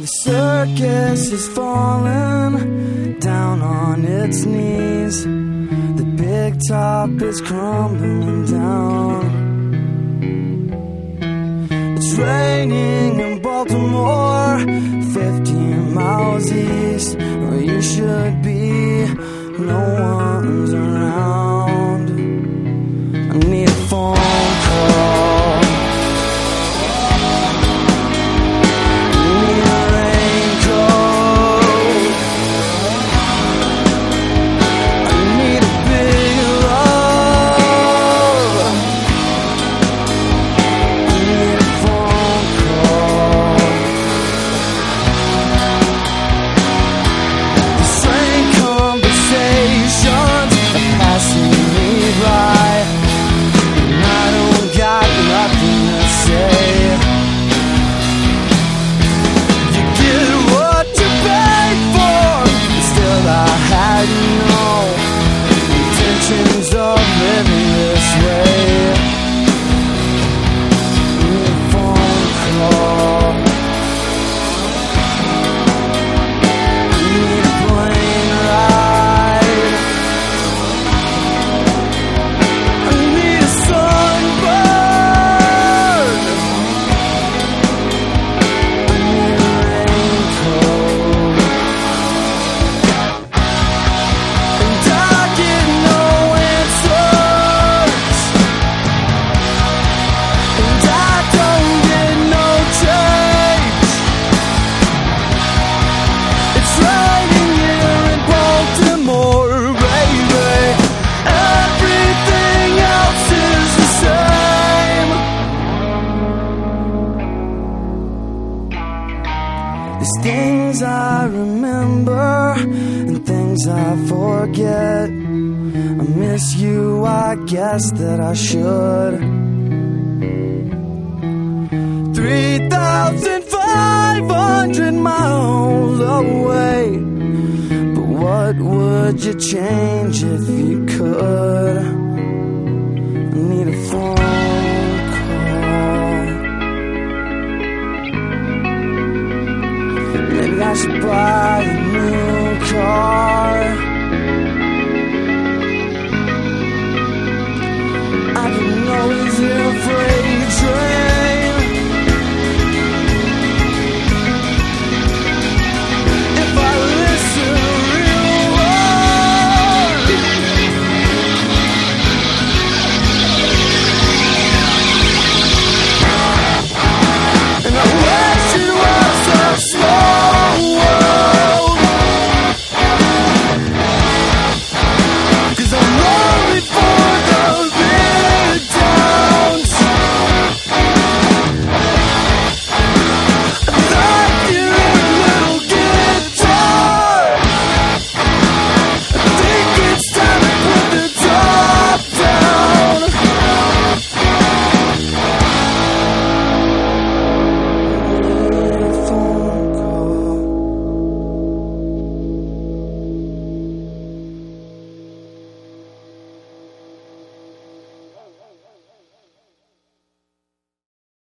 The circus is falling down on its knees. The big top is crumbling down. It's raining in Baltimore, 15 miles east, where you should be. No one's around. I need a phone call. There's things I remember and things I forget. I miss you, I guess that I should. 3,500 miles away. But what would you change if you could? I need a phone call. Maybe I should buy a new